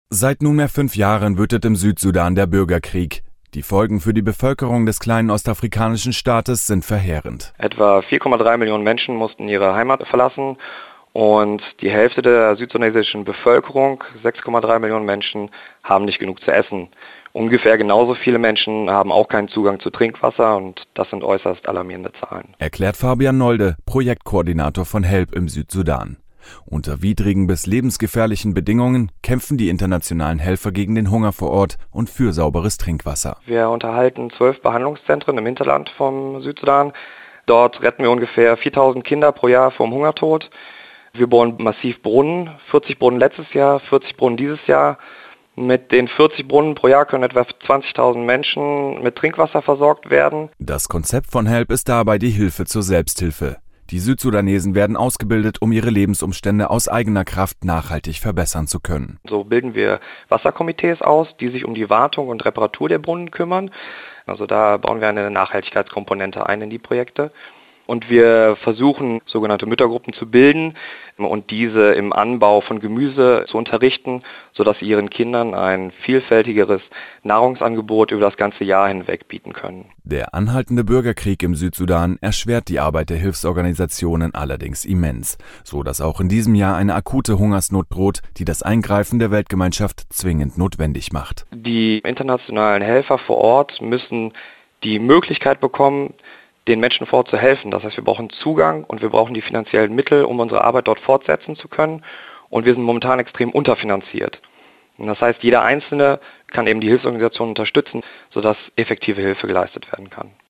Seit nunmehr 5 Jahren wütet im Südsudan der Bürgerkrieg. Die Folgen für die Bevölkerung des kleinen ostafrikanischen Staates sind verheerend. Etwa 4,3 Millionen Menschen mussten ihre Heimat verlassen und die Hälfte der südsudanesischen Bevölkerung, 6,3 Millionen Menschen, haben nicht genug zu essen. Ungefähr genauso viele Menschen haben auch keinen Zugang zu Trinkwasser und das sind äußerst alarmierende Zahlen. Erklärt Fabian Nolde, Projektkoordinator von HELP im Südsudan. Unter widrigen bis lebensgefährlichen Bedingungen kämpfen die internationalen Helfer gegen den Hunger vor Ort und für sauberes Trinkwasser. Wir unterhalten 12 Behandlungszentren im Hinterland vom Südsudan. Dort retten wir ungefähr 4.000 Kinder pro Jahr vom Hungertod. Wir bohren massiv Brunnen, 40 Brunnen letztes Jahr, 40 Brunnen dieses Jahr. Mit den 40 Brunnen pro Jahr können etwa 20.000 Menschen mit Trinkwasser versorgt werden. Das Konzept von HELP ist dabei die Hilfe zur Selbsthilfe. Die Südsudanesen werden ausgebildet, um ihre Lebensumstände aus eigener Kraft nachhaltig verbessern zu können. So bilden wir Wasserkomitees aus, die sich um die Wartung und Reparatur der Brunnen kümmern. Also da bauen wir eine Nachhaltigkeitskomponente ein in die Projekte. Und wir versuchen, sogenannte Müttergruppen zu bilden und diese im Anbau von Gemüse zu unterrichten, sodass sie ihren Kindern ein vielfältigeres Nahrungsangebot über das ganze Jahr hinweg bieten können. Der anhaltende Bürgerkrieg im Südsudan erschwert die Arbeit der Hilfsorganisationen allerdings immens, so dass auch in diesem Jahr eine akute Hungersnot droht, die das Eingreifen der Weltgemeinschaft zwingend notwendig macht. Die internationalen Helfer vor Ort müssen die Möglichkeit bekommen, den Menschen vor Ort zu helfen. Das heißt, wir brauchen Zugang und wir brauchen die finanziellen Mittel, um unsere Arbeit dort fortsetzen zu können. Und wir sind momentan extrem unterfinanziert. Und das heißt, jeder Einzelne kann eben die Hilfsorganisation unterstützen, sodass effektive Hilfe geleistet werden kann.